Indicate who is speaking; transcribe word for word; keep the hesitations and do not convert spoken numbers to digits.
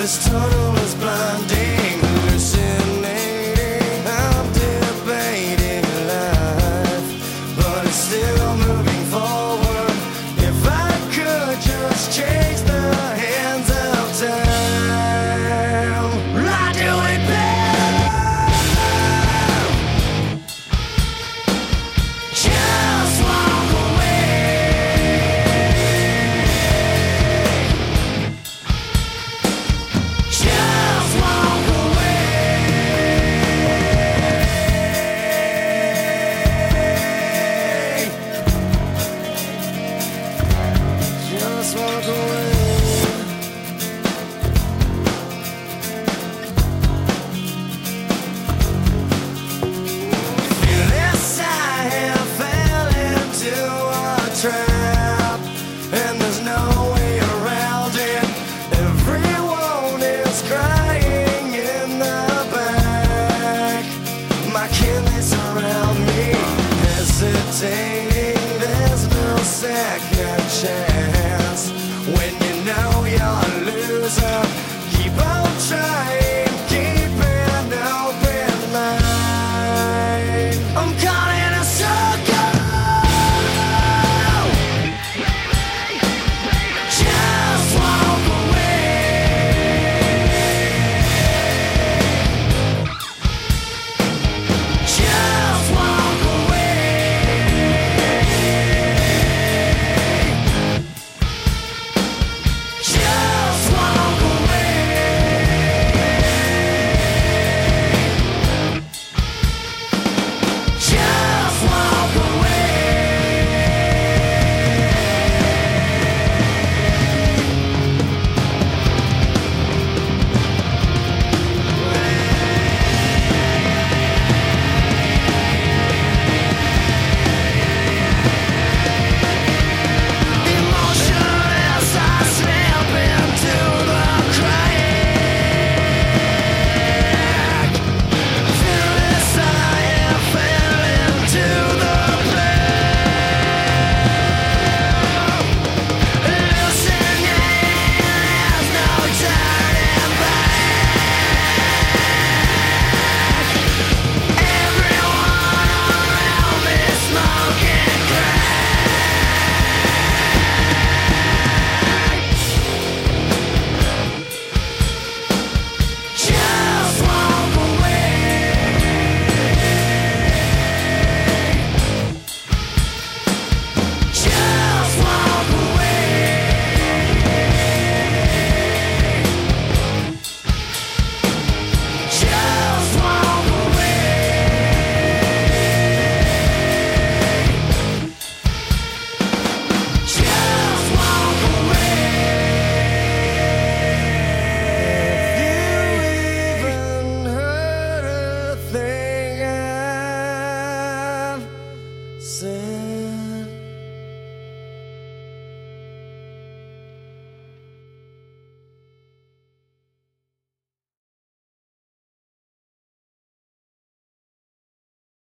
Speaker 1: This tunnel is blinding, hallucinating. I'm debating life, but it's still moving forward. If I could just change the hands of time, I'd do it better. Just walk walk away. Feel this, I have fell into a trap, and there's no way around it. Everyone is crying in the back. My kin, they surround me, hesitating. There's no second chance.